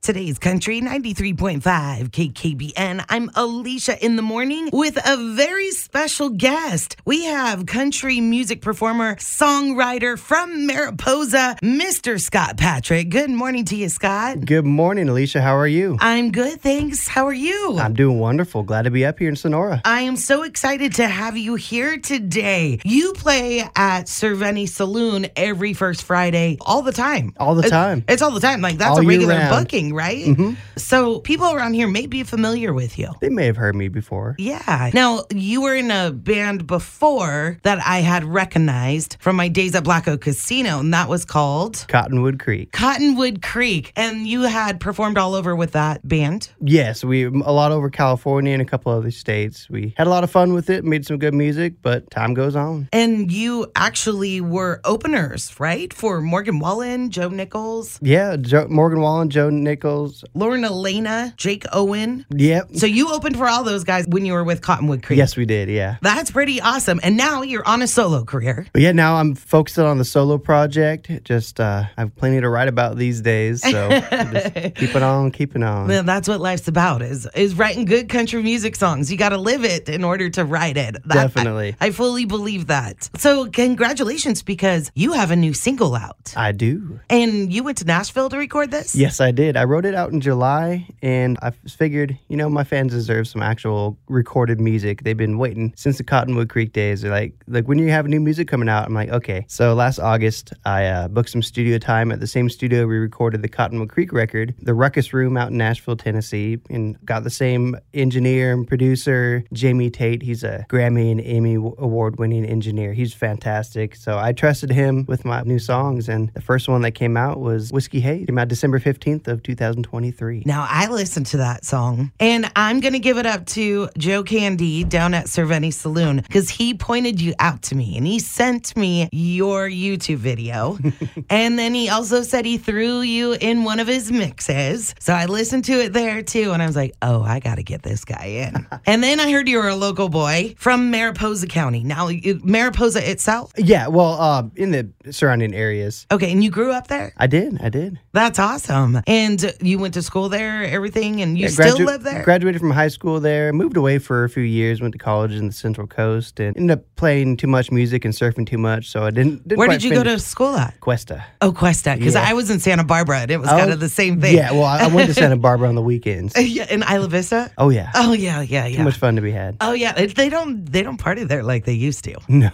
Today's Country 93.5 KKBN. I'm Alicia in the morning with a very special guest. We have country music performer, songwriter from Mariposa, Mr. Scott Patrick. Good morning to you, Scott. Good morning, Alicia. How are you? I'm good, thanks. How are you? I'm doing wonderful. Glad to be up here in Sonora. I am so excited to have you here today. You play at Cerveni Saloon every first Friday all the time. All the time. It's all the time. Like, that's all a regular round. booking, right? Mm-hmm. So people around here may be familiar with you. They may have heard me before. Yeah. Now, you were in a band before that I had recognized from my days at Black Oak Casino, and that was called Cottonwood Creek. Cottonwood Creek. And you had performed all over with that band? Yes, a lot over California and a couple other states. We had a lot of fun with it, made some good music, but time goes on. And you actually were openers, right? For Morgan Wallen, Joe Nichols. Yeah, Morgan Wallen, Joe Nichols. Lauren Elena, Jake Owen. Yep. So you opened for all those guys when you were with Cottonwood Creek. Yes, we did, yeah. That's pretty awesome. And now you're on a solo career. But yeah, now I'm focused on the solo project. Just, I have plenty to write about these days, so just keeping on. Well, that's what life's about, is writing good country music songs. You got to live it in order to write it. Definitely. I fully believe that. So congratulations, because you have a new single out. I do. And you went to Nashville to record this? Yes, I did. I wrote it out in July, and I figured, my fans deserve some actual recorded music. They've been waiting since the Cottonwood Creek days. They're like when you have new music coming out, I'm like, okay. So last August, I booked some studio time at the same studio we recorded the Cottonwood Creek record, the Ruckus Room out in Nashville, Tennessee, and got the same engineer and producer, Jamie Tate. He's a Grammy and Emmy award-winning engineer. He's fantastic. So I trusted him with my new songs, and the first one that came out was Whiskey Haze. It came out December 15th of 2023. Now, I listened to that song, and I'm going to give it up to Joe Candy down at Cerveni Saloon, because he pointed you out to me, and he sent me your YouTube video, and then he also said he threw you in one of his mixes. So I listened to it there, too, and I was like, oh, I got to get this guy in. And then I heard you were a local boy from Mariposa County. Now, Mariposa itself? Yeah, well, in the surrounding areas. Okay, and you grew up there? I did. That's awesome. And you went to school there, everything, and you still live there? Graduated from high school there, moved away for a few years, went to college in the Central Coast, and ended up playing too much music and surfing too much, so I didn't Where did you go to school at? Cuesta. Oh, Cuesta, because I was in Santa Barbara, and it was kind of the same thing. Yeah, well, I went to Santa Barbara on the weekends. Yeah, in Isla Vista? Oh, yeah. Oh, yeah. Too much fun to be had. Oh, yeah. They don't party there like they used to. No.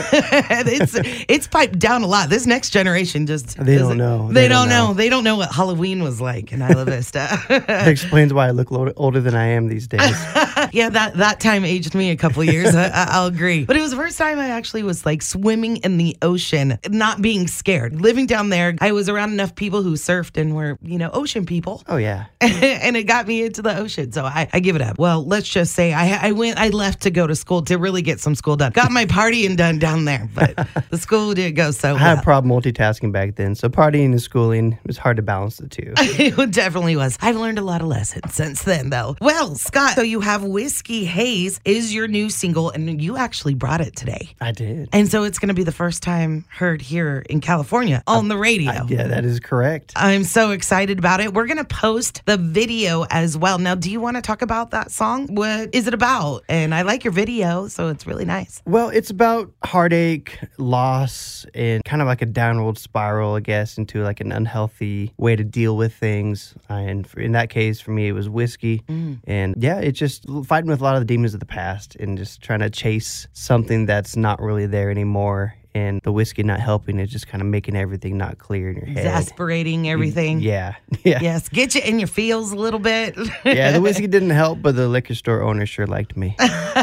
It's piped down a lot. This next generation just... They don't know. They don't know. They don't know what Halloween was like in Isla Vista. That explains why I look older than I am these days. Yeah, that time aged me a couple of years. I'll agree. But it was the first time I actually was like swimming in the ocean, not being scared. Living down there, I was around enough people who surfed and were, ocean people. Oh, yeah. And it got me into the ocean. So I give it up. Well, let's just say I left to go to school to really get some school done. Got my partying done down there, but the school didn't go so well. I had a problem multitasking back then. So partying and schooling, it was hard to balance the two. It definitely was. I've learned a lot of lessons since then, though. Well, Scott, so you have Whiskey Haze is your new single, and you actually brought it today. I did. And so it's going to be the first time heard here in California on the radio. Yeah, that is correct. I'm so excited about it. We're going to post the video as well. Now, do you want to talk about that song? What is it about? And I like your video, so it's really nice. Well, it's about heartache, loss, and kind of like a downward spiral, I guess, into like an unhealthy way to deal with things. And in that case, for me, it was whiskey. And yeah, it's just fighting with a lot of the demons of the past and just trying to chase something that's not really there anymore. And the whiskey not helping it, just kind of making everything not clear in your head. Exasperating everything. Yeah. Yes, get you in your feels a little bit. Yeah, the whiskey didn't help, but the liquor store owner sure liked me.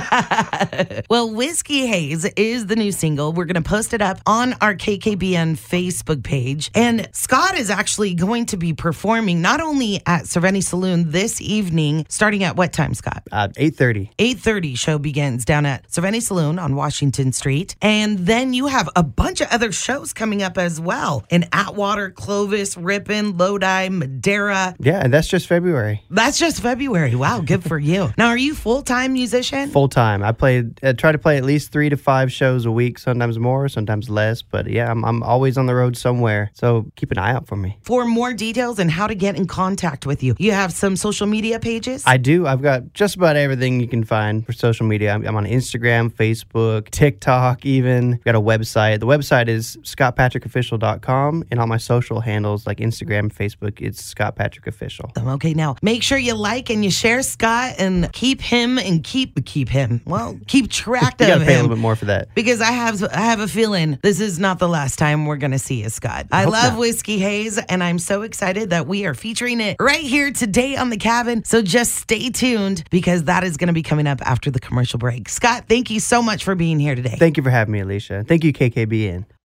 Well, Whiskey Haze is the new single. We're going to post it up on our KKBN Facebook page. And Scott is actually going to be performing not only at Cerveni Saloon this evening, starting at what time, Scott? 8:30. 8:30 show begins down at Cerveni Saloon on Washington Street. And then you have a bunch of other shows coming up as well in Atwater, Clovis, Ripon, Lodi, Madera. Yeah, and that's just February. That's just February. Wow, good for you. Now, are you full-time musician? Full-time. I play try to play at least 3 to 5 shows a week, sometimes more, sometimes less. But yeah, I'm always on the road somewhere. So keep an eye out for me. For more details and how to get in contact with you, you have some social media pages? I do. I've got just about everything you can find for social media. I'm on Instagram, Facebook, TikTok even. I've got a website. The website is scottpatrickofficial.com, and all my social handles like Instagram, Facebook, it's Scott Patrick Official. Okay, now make sure you like and you share Scott and keep him and keep him. Well, keep track You of gotta pay a him. little bit more for that. Because I have a feeling this is not the last time we're going to see you, Scott. I hope love not. Whiskey Haze, and I'm so excited that we are featuring it right here today on The Cabin. So just stay tuned because that is going to be coming up after the commercial break. Scott, thank you so much for being here today. Thank you for having me, Alicia. Thank you, KKBN.